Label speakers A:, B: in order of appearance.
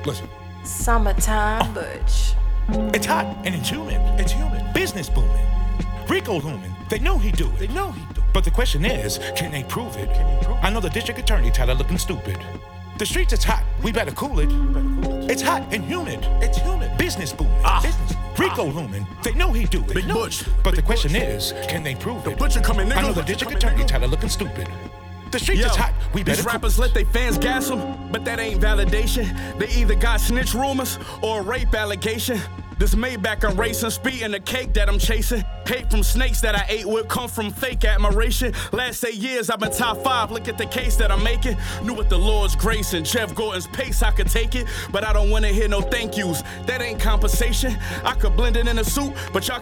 A: Listen.
B: Summertime Butch.
A: It's hot and it's humid. It's humid. Business booming. Rico looming. They know he do it. But the question is, can they prove it? I know the district attorney Tyler looking stupid. The streets it's hot. We better cool it. It's hot and humid. It's humid. Business booming. Rico looming. They know he do it.
C: Big Butch.
A: But the question is, can they prove it?
C: The Butcher coming, nigga.
A: I know the district attorney Tyler looking stupid. The streets is hot. We better
C: these
A: cool
C: rappers
A: it.
C: let their fans gas them, but that ain't validation. They either got snitch rumors or a rape allegation. This Maybach I'm racing, speeding the cake that I'm chasing. Hate from snakes that I ate with come from fake admiration. Last 8 years I've been top 5, look at the case that I'm making. Knew with the Lord's grace and Jeff Gordon's pace I could take it, but I don't wanna hear no thank yous. That ain't compensation. I could blend it in a suit, but y'all